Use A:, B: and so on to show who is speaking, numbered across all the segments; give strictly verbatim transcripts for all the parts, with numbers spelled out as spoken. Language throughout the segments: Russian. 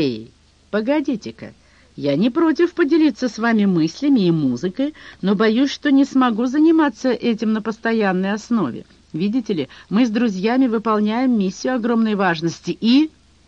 A: Эй, погодите-ка, я не против поделиться с вами мыслями и музыкой, но боюсь, что не смогу заниматься этим на постоянной основе. Видите ли, мы с друзьями выполняем миссию огромной важности, и...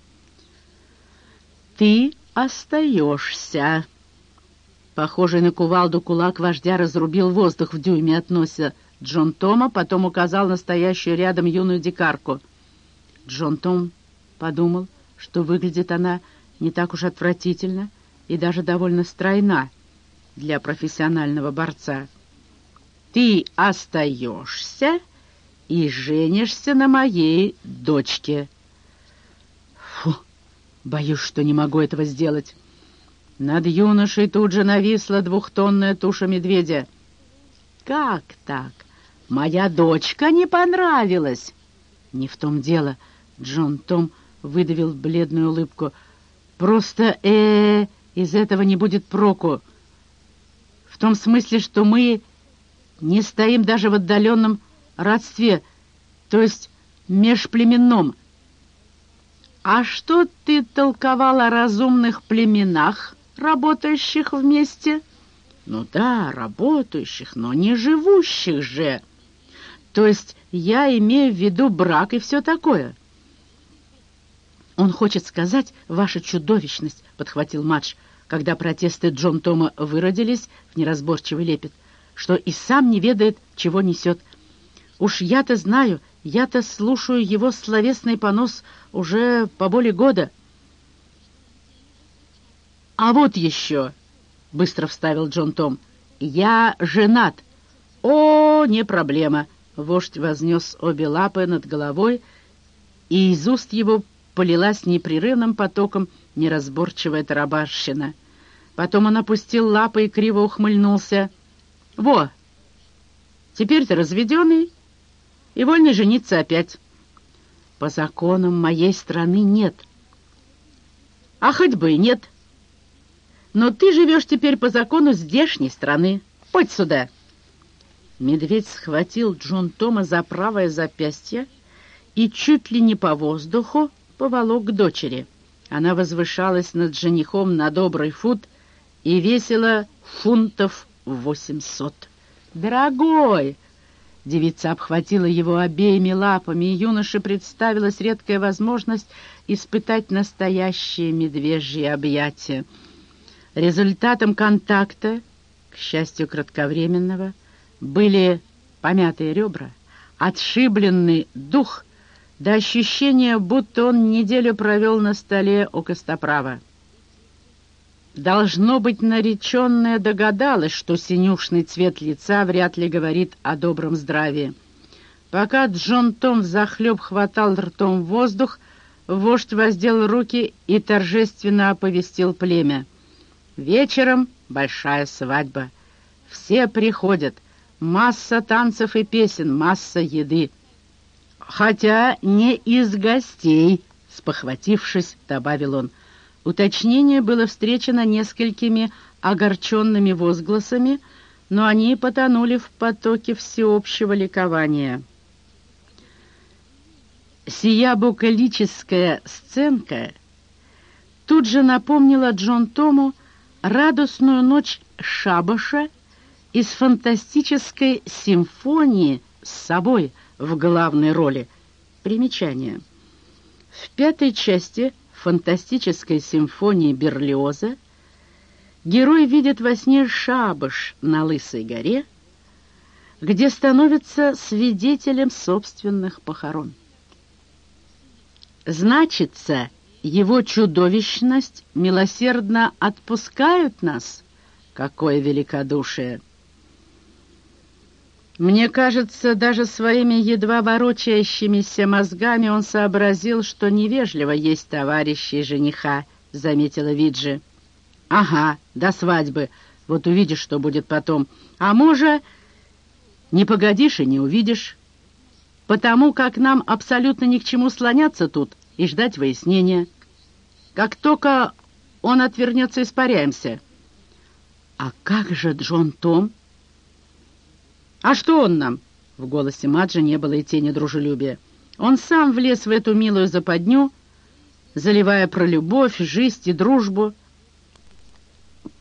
A: Ты остаешься. Похожий на кувалду кулак вождя разрубил воздух в дюйме от носа Джон Тома, потом указал на стоящую рядом юную дикарку. Джон Том подумал, что выглядит она не так уж отвратительно и даже довольно стройна для профессионального борца. «Ты остаешься и женишься на моей дочке». Фу, боюсь, что не могу этого сделать. Над юношей тут же нависла двухтонная туша медведя. «Как так? Моя дочка не понравилась?» «Не в том дело», — Джон Том выдавил бледную улыбку. «Просто, э, из этого не будет проку. В том смысле, что мы не стоим даже в отдаленном родстве, то есть межплеменном». «А что ты толковал о разумных племенах, работающих вместе?» «Ну да, работающих, но не живущих же. То есть я имею в виду брак и все такое». «Он хочет сказать, ваша чудовищность», — подхватил Мадж, когда протесты Джон Тома выродились в неразборчивый лепет, «что и сам не ведает, чего несет. Уж я-то знаю, я-то слушаю его словесный понос уже по более года». «А вот еще», — быстро вставил Джон Том, — «я женат». «О, не проблема», — вождь вознес обе лапы над головой, и из уст его полилась непрерывным потоком неразборчивая тарабарщина. Потом он опустил лапы и криво ухмыльнулся. «Во! Теперь ты разведенный и вольный жениться опять». «По законам моей страны нет». «А хоть бы и нет. Но ты живешь теперь по закону здешней страны. Подь сюда». Медведь схватил Джон Тома за правое запястье и чуть ли не по воздуху поволок к дочери. Она возвышалась над женихом на добрый фут и весила фунтов восемьсот. «Дорогой!» Девица обхватила его обеими лапами, и юноше представилась редкая возможность испытать настоящее медвежье объятие. Результатом контакта, к счастью, кратковременного, были помятые ребра, отшибленный дух, до ощущения, будто он неделю провел на столе у костоправа. Должно быть, нареченная догадалась, что синюшный цвет лица вряд ли говорит о добром здравии. Пока Джон Том взахлеб хватал ртом воздух, вождь воздел руки и торжественно оповестил племя. «Вечером большая свадьба. Все приходят. Масса танцев и песен, масса еды. Хотя не из гостей», — спохватившись, добавил он. Уточнение было встречено несколькими огорченными возгласами, но они потонули в потоке всеобщего ликования. Сия букалическая сценка тут же напомнила Джон Тому радостную ночь шабаша из фантастической симфонии с собой в главной роли. Примечание. В пятой части фантастической симфонии Берлиоза герой видит во сне шабаш на Лысой горе, где становится свидетелем собственных похорон. Значится, его чудовищность милосердно отпускают нас? Какое великодушие! Мне кажется, даже своими едва ворочающимися мозгами он сообразил, что невежливо есть товарищи жениха, заметила Виджи. Ага, до свадьбы. Вот увидишь, что будет потом. А может, не погодишь и не увидишь. Потому как нам абсолютно ни к чему слоняться тут и ждать выяснения. Как только он отвернется, испаряемся. А как же Джон Том? «А что он нам?» В голосе Маджа не было и тени дружелюбия. «Он сам влез в эту милую западню, заливая про любовь, жизнь и дружбу.